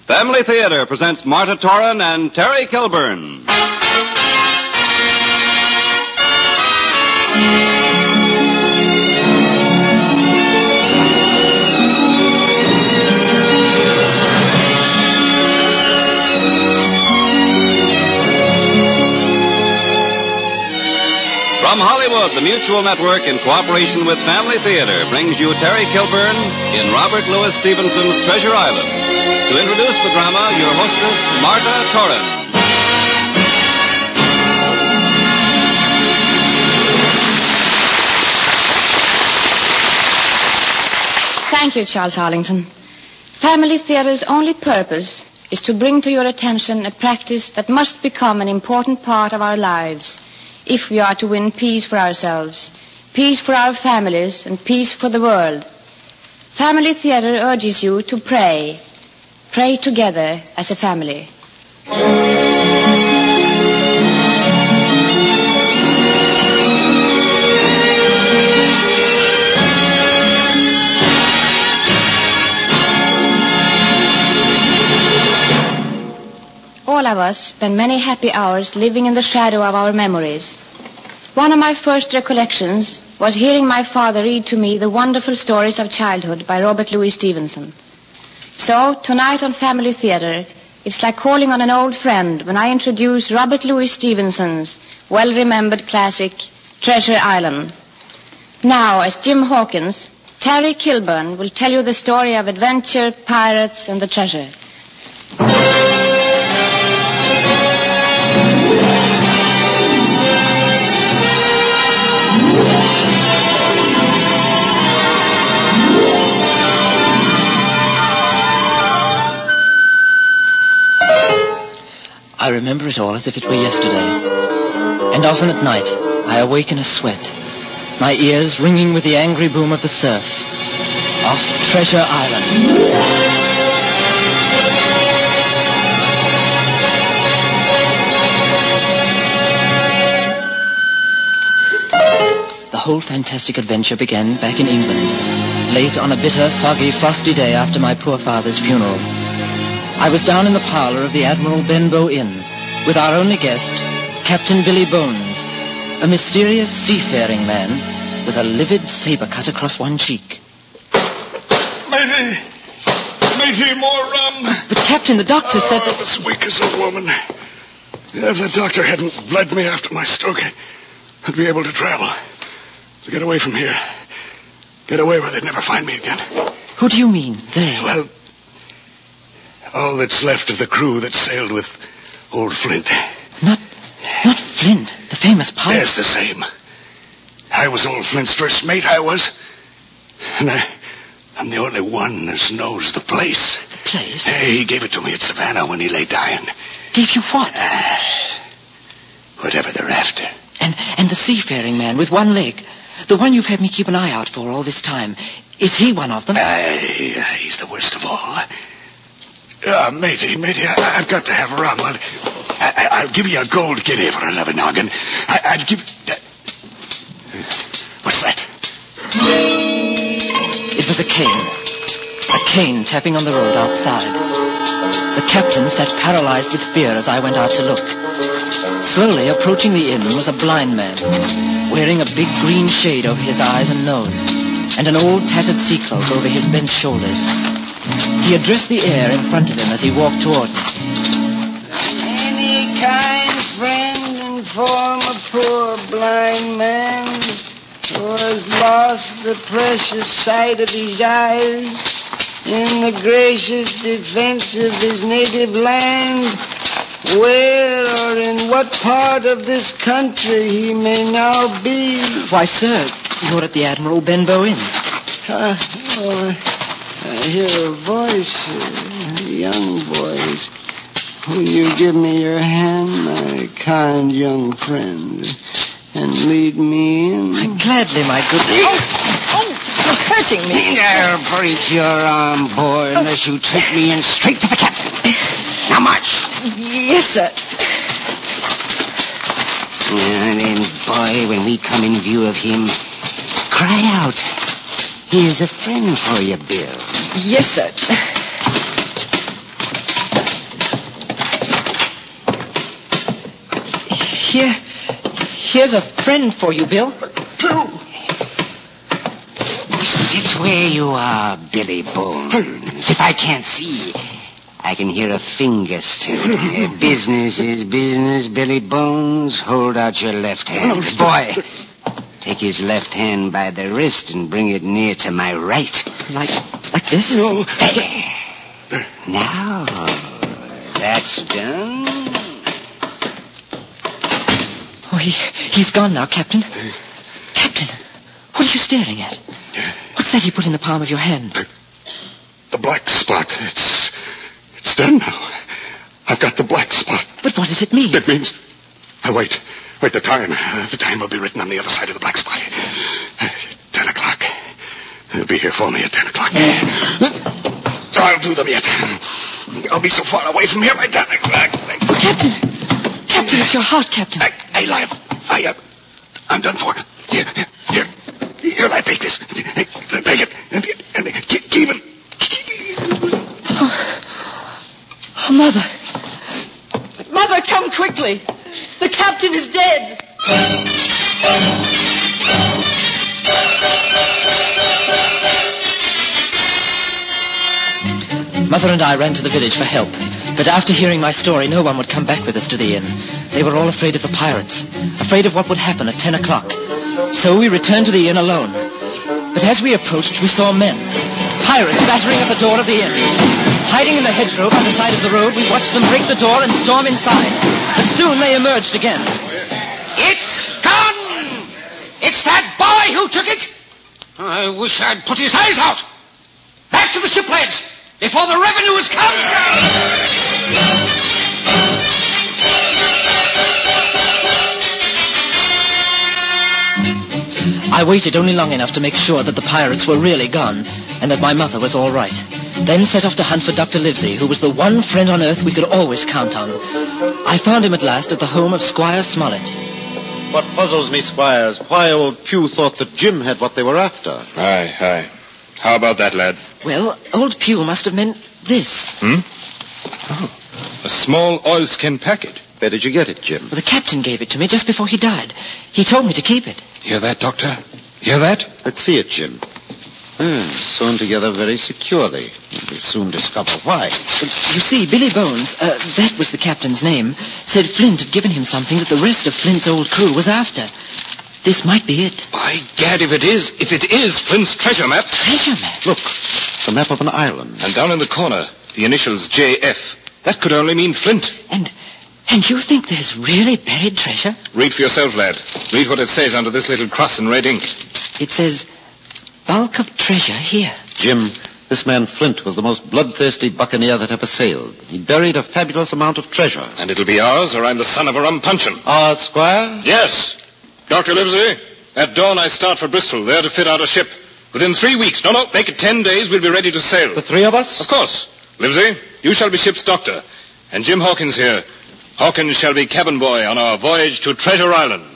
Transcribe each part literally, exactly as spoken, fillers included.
Family Theater presents Marta Torrin and Terry Kilburn. From Hollywood, the Mutual Network, in cooperation with Family Theater, brings you Terry Kilburn in Robert Louis Stevenson's Treasure Island. To introduce the drama, your hostess, Marta Torrin. Thank you, Charles Harlington. Family Theater's only purpose is to bring to your attention a practice that must become an important part of our lives if we are to win peace for ourselves, peace for our families, and peace for the world. Family Theater urges you to pray. Pray together as a family. All of us spend many happy hours living in the shadow of our memories. One of my first recollections was hearing my father read to me the wonderful stories of childhood by Robert Louis Stevenson. So, tonight on Family Theater, it's like calling on an old friend when I introduce Robert Louis Stevenson's well-remembered classic, Treasure Island. Now, as Jim Hawkins, Terry Kilburn will tell you the story of adventure, pirates, and the treasure. I remember it all as if it were yesterday. And often at night, I awake in a sweat, my ears ringing with the angry boom of the surf. Off Treasure Island. The whole fantastic adventure began back in England, late on a bitter, foggy, frosty day after my poor father's funeral. I was down in the parlor of the Admiral Benbow Inn with our only guest, Captain Billy Bones, a mysterious seafaring man with a livid saber cut across one cheek. Matey! Matey, more rum! But, Captain, the doctor oh, said that... I'm as weak as a woman. If the doctor hadn't bled me after my stroke, I'd be able to travel. To get away from here. Get away where they'd never find me again. Who do you mean, they? Well... all that's left of the crew that sailed with old Flint. Not not Flint, the famous pirate. Yes, the same. I was old Flint's first mate, I was. And I, I'm the only one that knows the place. The place? Hey, he gave it to me at Savannah when he lay dying. Gave you what? Uh, whatever they're after. And, and the seafaring man with one leg, the one you've had me keep an eye out for all this time, is he one of them? Aye, uh, he's the worst of all. Uh, matey, matey, I, I've got to have rum. I'll, I, I'll give you a gold guinea for another noggin. I, I'd give... Uh, what's that? It was a cane. A cane tapping on the road outside. The captain sat paralyzed with fear as I went out to look. Slowly approaching the inn was a blind man, wearing a big green shade over his eyes and nose, and an old tattered sea cloak over his bent shoulders. He addressed the air in front of him as he walked toward me. Any kind friend inform a poor blind man who has lost the precious sight of his eyes in the gracious defense of his native land, where or in what part of this country he may now be. Why, sir, you're at the Admiral Benbow Inn. Uh, oh, I hear a voice, a young voice. Will you give me your hand, my kind young friend, and lead me in? I gladly, my good... Oh, oh, you're hurting me. I'll break your arm, boy, unless you take me in straight to the captain. Now march. Yes, sir. And then, boy, when we come in view of him, cry out. Here's a friend for you, Bill. Yes, sir. Here, here's a friend for you, Bill. Sit where you are, Billy Bones. If I can't see, I can hear a finger stir. Business is business, Billy Bones. Hold out your left hand. Boy, take his left hand by the wrist and bring it near to my right. Like, like this? No. Now, that's done. Oh, he, he's gone now, Captain. Captain, what are you staring at? What's that you put in the palm of your hand? The, the black spot. It's, it's done now. I've got the black spot. But what does it mean? It means... Uh, wait. Wait, the time. Uh, the time will be written on the other side of the black spot. Uh, ten o'clock. They'll be here for me at ten o'clock. Uh, I'll do them yet. I'll be so far away from here by ten o'clock. Oh, Captain. Captain, it's your heart, Captain. I, I lied. I, uh, I'm done for. Here, here. Here, lad, take this. Take it. And, and keep, keep it. Oh. Oh, Mother. Mother, come quickly. The captain is dead. Mother and I ran to the village for help. But after hearing my story, no one would come back with us to the inn. They were all afraid of the pirates, afraid of what would happen at ten o'clock. So we returned to the inn alone. But as we approached, we saw men. Pirates battering at the door of the inn. Hiding in the hedgerow by the side of the road, we watched them break the door and storm inside. But soon they emerged again. It's gone! It's that boy who took it! I wish I'd put his eyes out! Back to the ship, lads, before the revenue has come! I waited only long enough to make sure that the pirates were really gone and that my mother was all right. Then set off to hunt for Doctor Livesey, who was the one friend on earth we could always count on. I found him at last at the home of Squire Smollett. What puzzles me, Squires, why old Pew thought that Jim had what they were after. Aye, aye. How about that, lad? Well, old Pew must have meant this. Hmm? Oh, a small oilskin packet. Where did you get it, Jim? Well, the captain gave it to me just before he died. He told me to keep it. Hear that, Doctor? Hear that? Let's see it, Jim. Ah, sewn together very securely. We'll soon discover why. You see, Billy Bones, uh, that was the captain's name, said Flint had given him something that the rest of Flint's old crew was after. This might be it. By gad, if it is, if it is Flint's treasure map. Treasure map? Look, the map of an island. And down in the corner, the initials J F. That could only mean Flint. And, and you think there's really buried treasure? Read for yourself, lad. Read what it says under this little cross in red ink. It says, bulk of treasure here. Jim, this man Flint was the most bloodthirsty buccaneer that ever sailed. He buried a fabulous amount of treasure. And it'll be ours, or I'm the son of a rum punchin'. Ours, Squire? Yes. Doctor Livesey, at dawn I start for Bristol, there to fit out a ship. Within three weeks, no, no, make it ten days, we'll be ready to sail. The three of us? Of course. Livesey, you shall be ship's doctor. And Jim Hawkins here. Hawkins shall be cabin boy on our voyage to Treasure Island.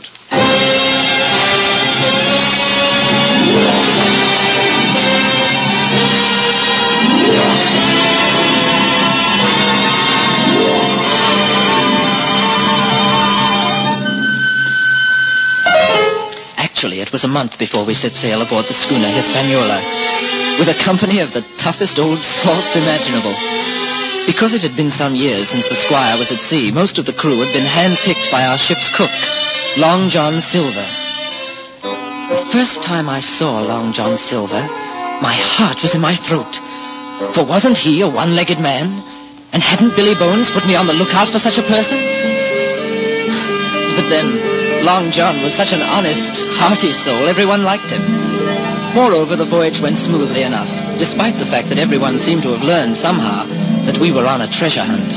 Actually, it was a month before we set sail aboard the schooner Hispaniola, with a company of the toughest old salts imaginable. Because it had been some years since the Squire was at sea, most of the crew had been hand-picked by our ship's cook, Long John Silver. The first time I saw Long John Silver, my heart was in my throat. For wasn't he a one-legged man? And hadn't Billy Bones put me on the lookout for such a person? But then, Long John was such an honest, hearty soul, everyone liked him. Moreover, the voyage went smoothly enough, despite the fact that everyone seemed to have learned somehow that we were on a treasure hunt.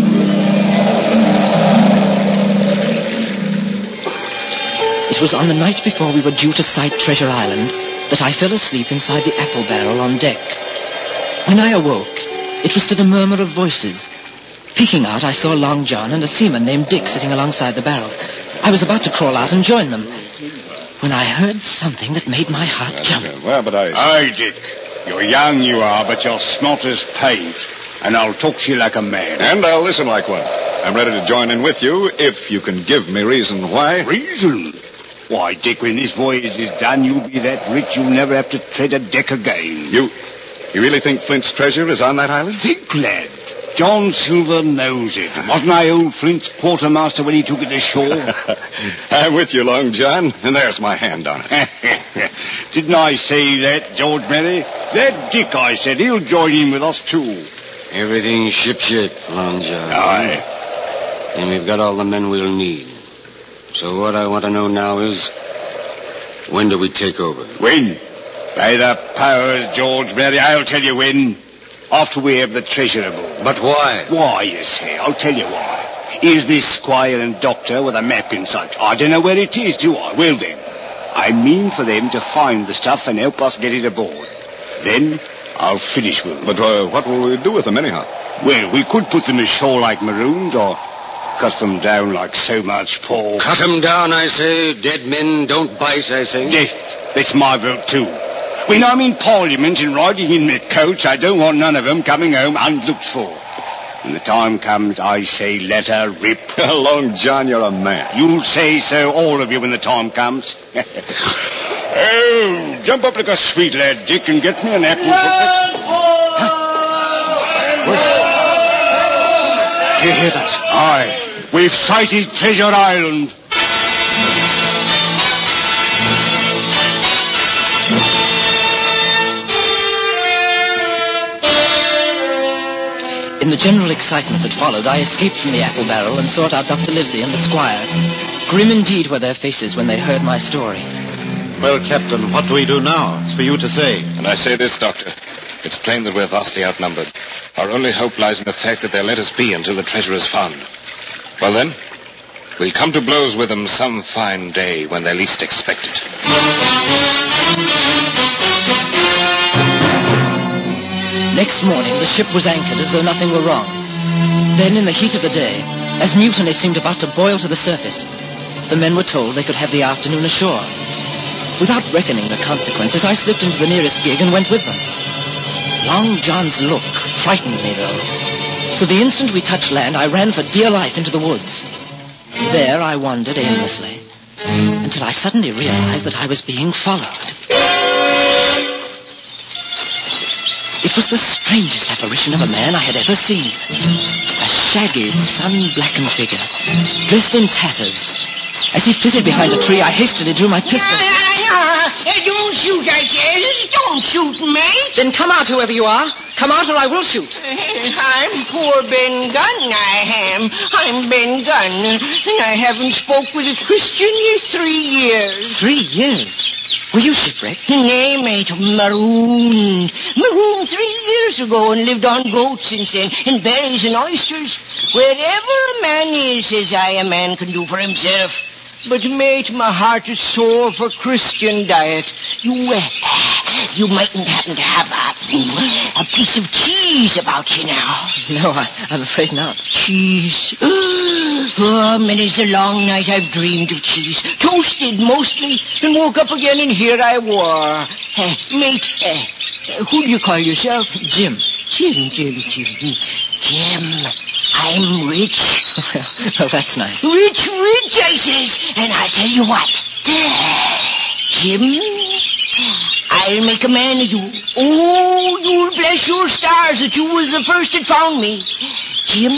It was on the night before we were due to sight Treasure Island that I fell asleep inside the apple barrel on deck. When I awoke, it was to the murmur of voices. Peeking out, I saw Long John and a seaman named Dick sitting alongside the barrel. I was about to crawl out and join them when I heard something that made my heart jump. Well, but I... Aye, Dick. You're young, you are, but you're smart as paint. And I'll talk to you like a man. And I'll listen like one. I'm ready to join in with you if you can give me reason why. Reason? Why, Dick, when this voyage is done, you'll be that rich you'll never have to tread a deck again. You, you really think Flint's treasure is on that island? Think, lad. John Silver knows it. Wasn't I old Flint's quartermaster when he took it ashore? I'm with you, Long John, and there's my hand on it. Didn't I say that, George Merry? That Dick, I said, he'll join in with us, too. Everything's shipshape, Long John. Aye. And we've got all the men we'll need. So what I want to know now is, when do we take over? When? By the powers, George Merry, I'll tell you when. After we have the treasure aboard. But why? Why, you say? I'll tell you why. Here's this squire and doctor with a map and such. I don't know where it is, do I? Well, then, I mean for them to find the stuff and help us get it aboard. Then I'll finish with them. But uh, what will we do with them, anyhow? Well, we could put them ashore like maroons, or cut them down like so much pork. Cut them down, I say. Dead men don't bite, I say. Death. That's my vote, too. When I'm in Parliament and riding in the coach, I don't want none of them coming home unlooked for. When the time comes, I say, let her rip. Long John, you're a man. You'll say so, all of you, when the time comes. Oh, jump up like a sweet lad, Dick, and get me an apple. Huh? Did you hear that? Aye. We've sighted Treasure Island. In the general excitement that followed, I escaped from the apple barrel and sought out Doctor Livesey and the squire. Grim indeed were their faces when they heard my story. Well, Captain, what do we do now? It's for you to say. And I say this, Doctor. It's plain that we're vastly outnumbered. Our only hope lies in the fact that they'll let us be until the treasure is found. Well, then, we'll come to blows with them some fine day when they least expect it. Next morning, the ship was anchored as though nothing were wrong. Then, in the heat of the day, as mutiny seemed about to boil to the surface, the men were told they could have the afternoon ashore. Without reckoning the consequences, I slipped into the nearest gig and went with them. Long John's look frightened me, though. So the instant we touched land, I ran for dear life into the woods. There I wandered aimlessly, until I suddenly realized that I was being followed. It was the strangest apparition of a man I had ever seen. A shaggy, sun-blackened figure, dressed in tatters. As he flitted behind a tree, I hastily drew my pistol. Don't shoot, I said. Don't shoot, mate. Then come out, whoever you are. Come out or I will shoot. I'm poor Ben Gunn, I am. I'm Ben Gunn, and I haven't spoke with a Christian in three years. Three years? Were you shipwrecked? Nay, mate, marooned. Marooned three years ago and lived on goats since then, and berries and oysters. Wherever a man is, says I, a man can do for himself. But, mate, my heart is sore for Christian diet. You, uh, you mightn't happen to have a, a piece of cheese about you now. No, I, I'm afraid not. Cheese. Oh, many's the long night I've dreamed of cheese. Toasted, mostly, and woke up again, and here I were. Uh, mate, uh, who do you call yourself? Jim. Jim, Jim, Jim. Jim, I'm rich. Oh, that's nice. Rich, rich, I says. And I'll tell you what. Jim, I'll make a man of you. Oh, you'll bless your stars that you was the first that found me. Jim,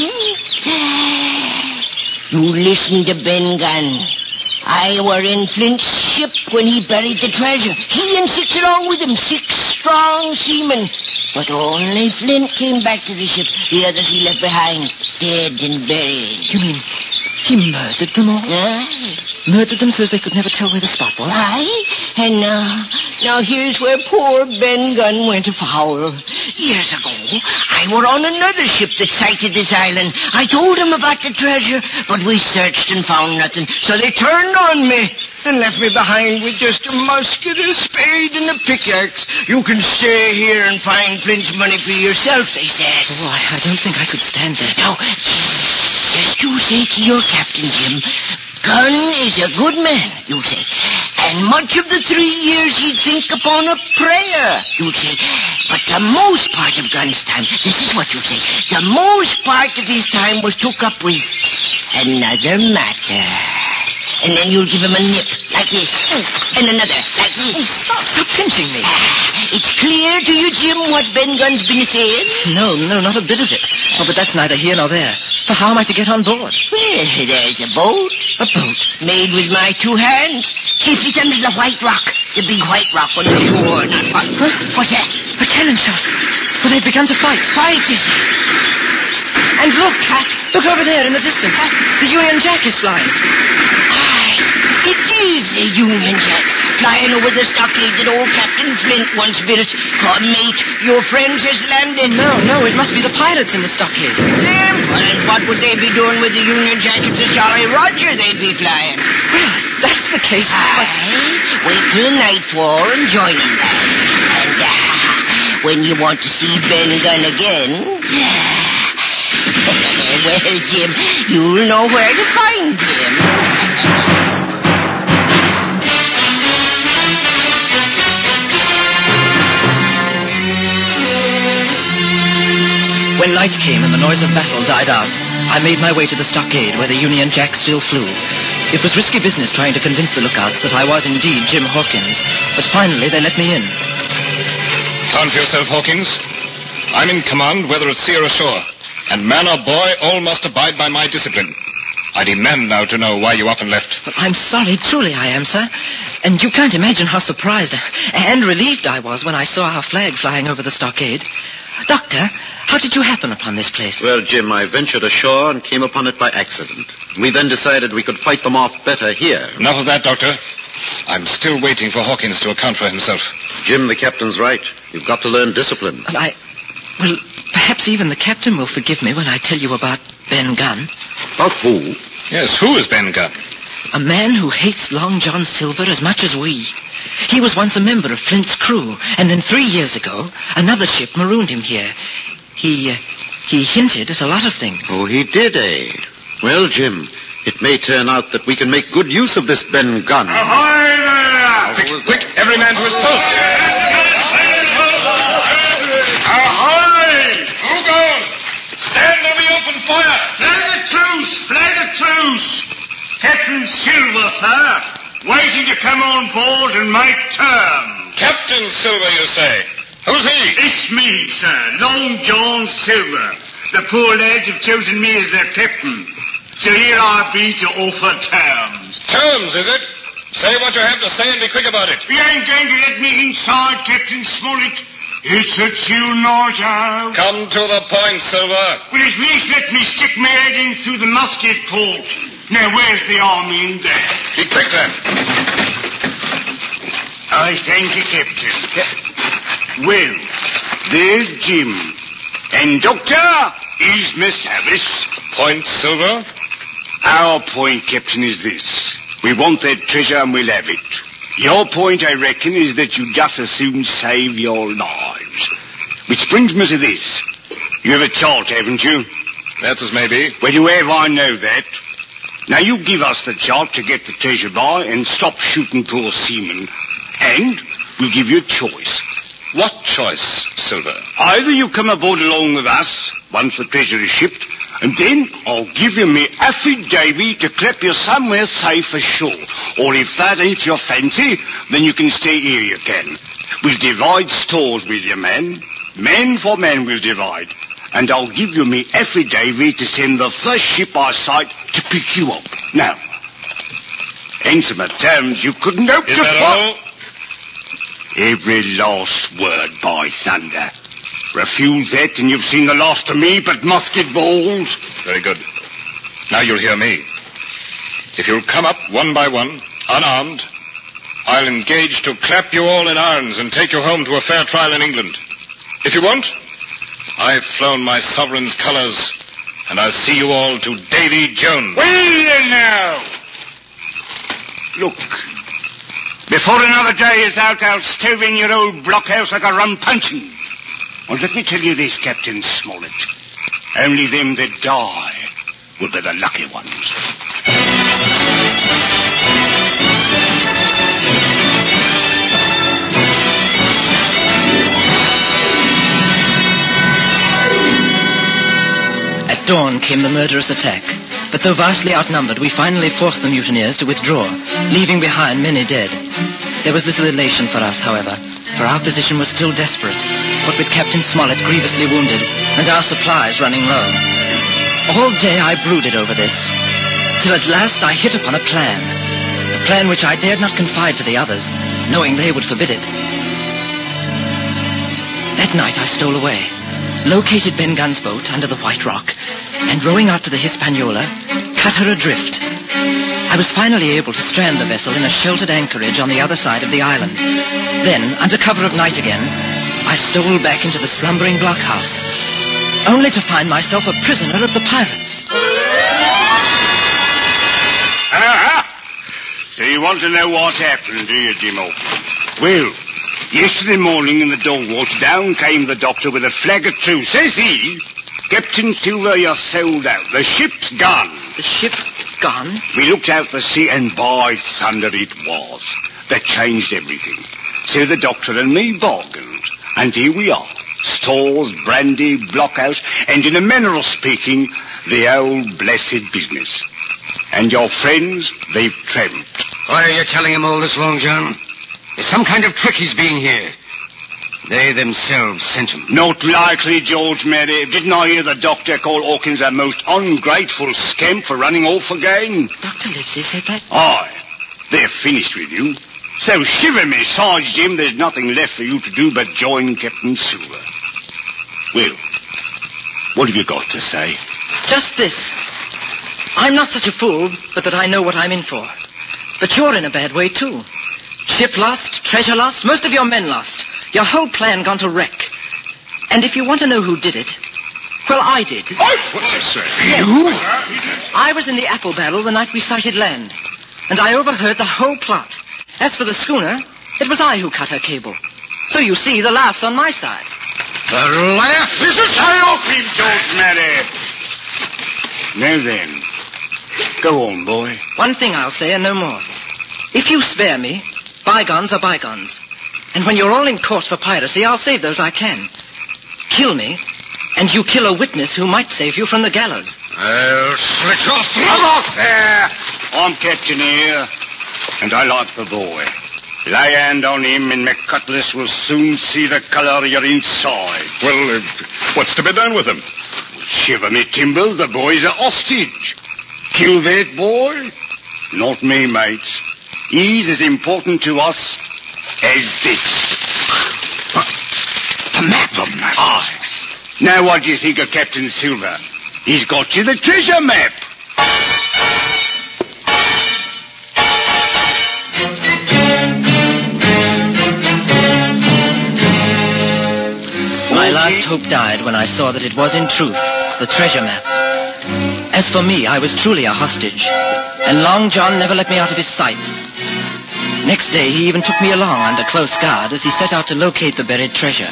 you listen to Ben Gunn. I were in Flint's ship when he buried the treasure. He and six along with him, six strong seamen. But only Flint came back to the ship. The others he left behind, dead and buried. You mean he murdered them all? Aye. Murdered them so as they could never tell where the spot was? Aye. And now, now here's where poor Ben Gunn went afoul. Years ago, I were on another ship that sighted this island. I told them about the treasure, but we searched and found nothing. So they turned on me and left me behind with just a musket, a spade, and a pickaxe. You can stay here and find Flint's money for yourself, they says. Oh, I, I don't think I could stand that. Now, just you say to your captain, Jim, Gunn is a good man, you say. And much of the three years he'd think upon a prayer, you say. But the most part of Gun's time, this is what you say, the most part of his time was took up with another matter. And then you'll give him a nip, like this. And another, like this. Oh, stop, stop pinching me. Ah, it's clear to you, Jim, what Ben Gunn's been saying? No, no, not a bit of it. Oh, but that's neither here nor there. For how am I to get on board? Well, there's a boat. A boat? Made with my two hands. Keep it under the white rock. The big white rock on the shore, not far. Huh? What's that? A cannon shot. Well, they've begun to fight. Fight, is it? And look, look over there in the distance. The Union Jack is flying. Aye, it is a Union Jack flying over the stockade that old Captain Flint once built. Oh, mate, your friends has landed. No, no, it must be the pirates in the stockade. Them? Well, and what would they be doing with the Union Jack? It's a Jolly Roger they'd be flying. Well, if that's the case... Aye, wait till nightfall and join them there. And uh, when you want to see Ben Gunn again... well, Jim, you'll know where to find him. When night came and the noise of battle died out, I made my way to the stockade where the Union Jack still flew. It was risky business trying to convince the lookouts that I was indeed Jim Hawkins, but finally they let me in. Count for yourself, Hawkins. I'm in command whether at sea or ashore, and man or boy, all must abide by my discipline. I demand now to know why you up and left. Well, I'm sorry, truly I am, sir. And you can't imagine how surprised and relieved I was when I saw our flag flying over the stockade. Doctor, how did you happen upon this place? Well, Jim, I ventured ashore and came upon it by accident. We then decided we could fight them off better here. Enough of that, Doctor. I'm still waiting for Hawkins to account for himself. Jim, the captain's right. You've got to learn discipline. Well, I... Well, perhaps even the captain will forgive me when I tell you about Ben Gunn. About who? Yes, who is Ben Gunn? A man who hates Long John Silver as much as we. He was once a member of Flint's crew, and then three years ago, another ship marooned him here. He, uh, he hinted at a lot of things. Oh, he did, eh? Well, Jim, it may turn out that we can make good use of this Ben Gunn. Ahoy there! Quick, quick, every man to his post. Ahoy! Who goes? Stand on the open fire. Flag of truce! Flag of truce! Captain Silver, sir. Waiting to come on board and make terms. Captain Silver, you say? Who's he? It's me, sir. Long John Silver. The poor lads have chosen me as their captain. So here I be to offer terms. Terms, is it? Say what you have to say and be quick about it. You ain't going to let me inside, Captain Smollett. It's a chill night out. Come to the point, Silver. Well, at least let me stick my head in through the musket port. Now, where's the army in there? Be quick, then. I thank you, Captain. Well, there's Jim. And Doctor is Miss Harris. Point, Silver? Our point, Captain, is this. We want that treasure and we'll have it. Your point, I reckon, is that you just as soon save your lives. Which brings me to this. You have a chart, haven't you? That's as may be. Well, you have, I know that. Now, you give us the chart to get the treasure by and stop shooting poor seamen. And we'll give you a choice. What choice, Silver? Either you come aboard along with us, once the treasure is shipped, and then I'll give you me affidavit to clap you somewhere safe ashore. Or if that ain't your fancy, then you can stay here, you can. We'll divide stores with you, man. Man for man we'll divide. And I'll give you me affidavit to send the first ship I sight to pick you up. Now, answer my terms you couldn't hope Is to that find. all? Every last word, by thunder. Refuse that and you've seen the last of me but musket balls. Very good. Now you'll hear me. If you'll come up one by one, unarmed, I'll engage to clap you all in irons and take you home to a fair trial in England. If you won't, I've flown my sovereign's colours, and I'll see you all to Davy Jones. Well, then now. Look, before another day is out, I'll stove in your old blockhouse like a rum puncheon. And let me tell you this, Captain Smollett. Only them that die will be the lucky ones. At dawn came the murderous attack. But though vastly outnumbered, we finally forced the mutineers to withdraw, leaving behind many dead. There was little elation for us, however, for our position was still desperate, what with Captain Smollett grievously wounded and our supplies running low. All day I brooded over this, till at last I hit upon a plan, a plan which I dared not confide to the others, knowing they would forbid it. That night I stole away, located Ben Gunn's boat under the White Rock, and rowing out to the Hispaniola, cut her adrift. I was finally able to strand the vessel in a sheltered anchorage on the other side of the island. Then, under cover of night again, I stole back into the slumbering blockhouse, only to find myself a prisoner of the pirates. Ah! So you want to know what happened, do you, Jim Hawkins? Well, yesterday morning in the dog watch, down came the doctor with a flag of truce. Says he, Captain Silver, you're sold out. The ship's gone. The ship gone? We looked out to sea, and by thunder it was. That changed everything. So the doctor and me bargained. And here we are. Stores, brandy, blockhouse, and in a manner of speaking, the old blessed business. And your friends, they've tramped. Why are you telling him all this, Long John? There's some kind of trick he's being here. They themselves sent him. Not likely, George Mary. Didn't I hear the doctor call Hawkins a most ungrateful scamp for running off again? Doctor Livesey said that? Aye. They're finished with you. So shiver me, Sarge Jim, there's nothing left for you to do but join Captain Silver. Well, what have you got to say? Just this. I'm not such a fool, but that I know what I'm in for. But you're in a bad way, too. Ship lost, treasure lost, most of your men lost. Your whole plan gone to wreck. And if you want to know who did it, well, I did. What's this, sir? Yes. You? I was in the apple barrel the night we sighted land, and I overheard the whole plot. As for the schooner, it was I who cut her cable. So you see, the laugh's on my side. The laugh is a sign off him, George Mary. Now then, go on, boy. One thing I'll say and no more. If you spare me, bygones are bygones. And when you're all in court for piracy, I'll save those I can. Kill me, and you kill a witness who might save you from the gallows. I'll slit your throat off there. I'm captain here, and I like the boy. Lay hand on him, and my cutlass will soon see the colour of your inside. Well, uh, what's to be done with him? Shiver me timbers, the boy's a hostage. Kill that boy? Not me, mates. He's as important to us as this. The map, the map. Aye. Now what do you think of Captain Silver? He's got you the treasure map. My last hope died when I saw that it was in truth the treasure map. As for me, I was truly a hostage, and Long John never let me out of his sight. Next day, he even took me along under close guard as he set out to locate the buried treasure.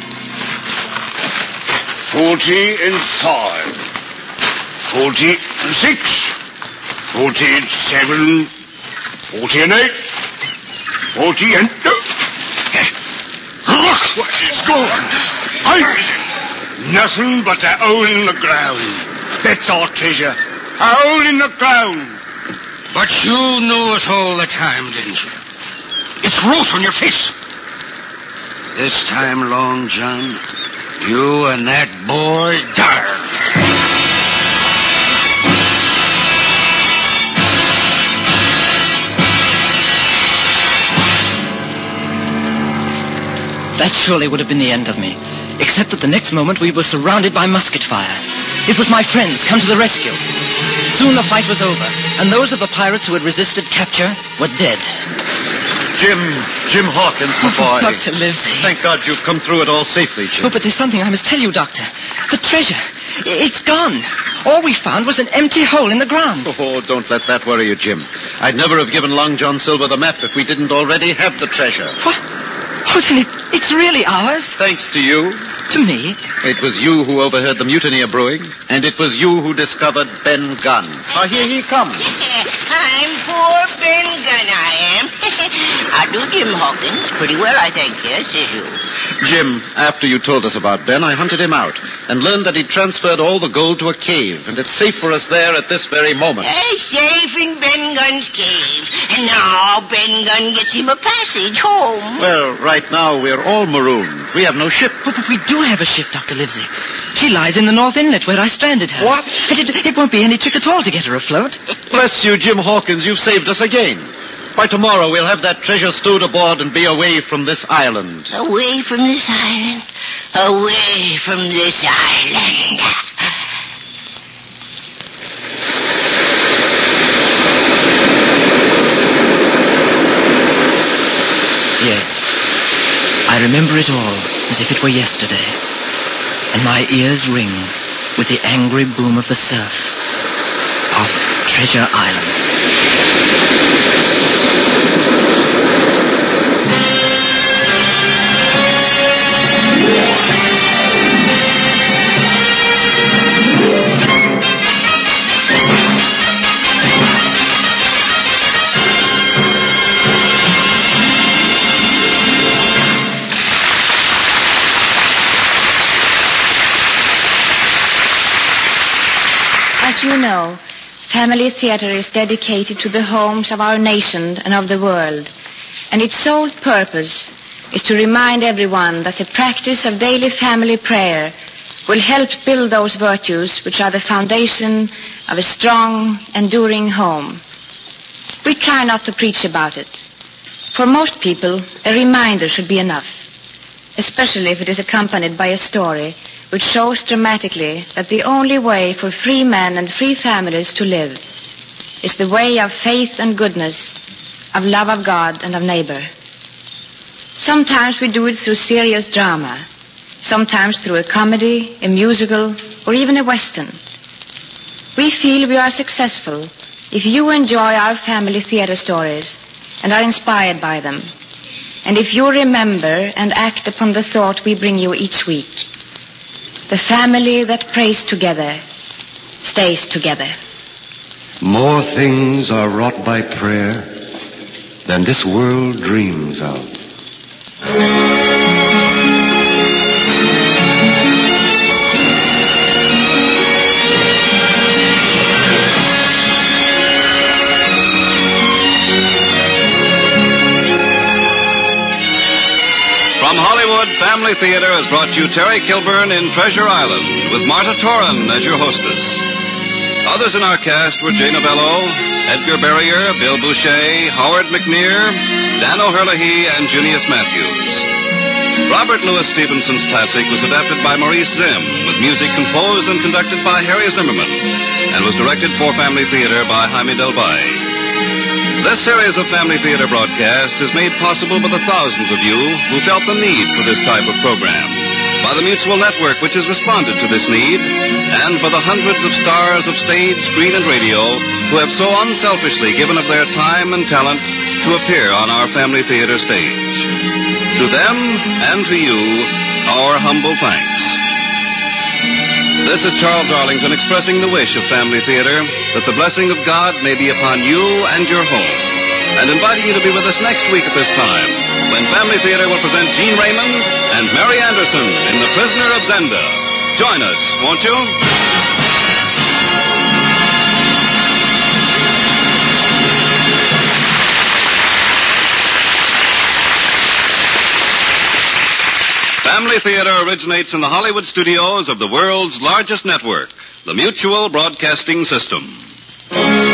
Forty and five. Forty and six. Forty and seven. Forty and eight. Forty and... Look, it's gone. I... Nothing but a hole in the ground. That's our treasure. A hole in the ground. But you knew it all the time, didn't you? It's wrote on your face. This time, Long John, you and that boy die. That surely would have been the end of me, except that the next moment we were surrounded by musket fire. It was my friends come to the rescue. Soon the fight was over, and those of the pirates who had resisted capture were dead. Jim, Jim Hawkins, my boy. Doctor Livesey. Thank God you've come through it all safely, Jim. Oh, but there's something I must tell you, Doctor. The treasure, it's gone. All we found was an empty hole in the ground. Oh, don't let that worry you, Jim. I'd never have given Long John Silver the map if we didn't already have the treasure. What? Oh, then it, it's really ours? Thanks to you. To me? It was you who overheard the mutiny brewing, and it was you who discovered Ben Gunn. Ah, here he comes. I'm poor Ben Gunn, I am. I do, Jim Hawkins. Pretty well, I think, yes, says you. Jim, after you told us about Ben, I hunted him out and learned that he'd transferred all the gold to a cave, and it's safe for us there at this very moment. Hey, safe in Ben Gunn's cave. And now Ben Gunn gets him a passage home. Well, right now we're all marooned. We have no ship. Oh, but we do have a ship, Doctor Livesey. She lies in the North Inlet where I stranded her. What? It, it won't be any trick at all to get her afloat. Bless you, Jim Hawkins, you've saved us again. By tomorrow we'll have that treasure stowed aboard and be away from this island. Away from this island. Away from this island. Yes. I remember it all as if it were yesterday. And my ears ring with the angry boom of the surf off Treasure Island. As you know, Family Theatre is dedicated to the homes of our nation and of the world, and its sole purpose is to remind everyone that the practice of daily family prayer will help build those virtues which are the foundation of a strong, enduring home. We try not to preach about it. For most people, a reminder should be enough, especially if it is accompanied by a story which shows dramatically that the only way for free men and free families to live is the way of faith and goodness, of love of God and of neighbor. Sometimes we do it through serious drama, sometimes through a comedy, a musical, or even a western. We feel we are successful if you enjoy our family theater stories and are inspired by them, and if you remember and act upon the thought we bring you each week. The family that prays together stays together. More things are wrought by prayer than this world dreams of. From Hollywood, Family Theater has brought you Terry Kilburn in Treasure Island with Marta Toran as your hostess. Others in our cast were Jay Novello, Edgar Barrier, Bill Boucher, Howard McNear, Dan O'Herlihy, and Junius Matthews. Robert Louis Stevenson's classic was adapted by Maurice Zim with music composed and conducted by Harry Zimmerman and was directed for Family Theater by Jaime Del Valle. This series of Family Theater broadcasts is made possible by the thousands of you who felt the need for this type of program, by the Mutual Network which has responded to this need, and by the hundreds of stars of stage, screen, and radio who have so unselfishly given of their time and talent to appear on our Family Theater stage. To them and to you, our humble thanks. This is Charles Arlington expressing the wish of Family Theater that the blessing of God may be upon you and your home, and inviting you to be with us next week at this time, when Family Theater will present Gene Raymond and Mary Anderson in The Prisoner of Zenda. Join us, won't you? Family Theater originates in the Hollywood studios of the world's largest network, the Mutual Broadcasting System.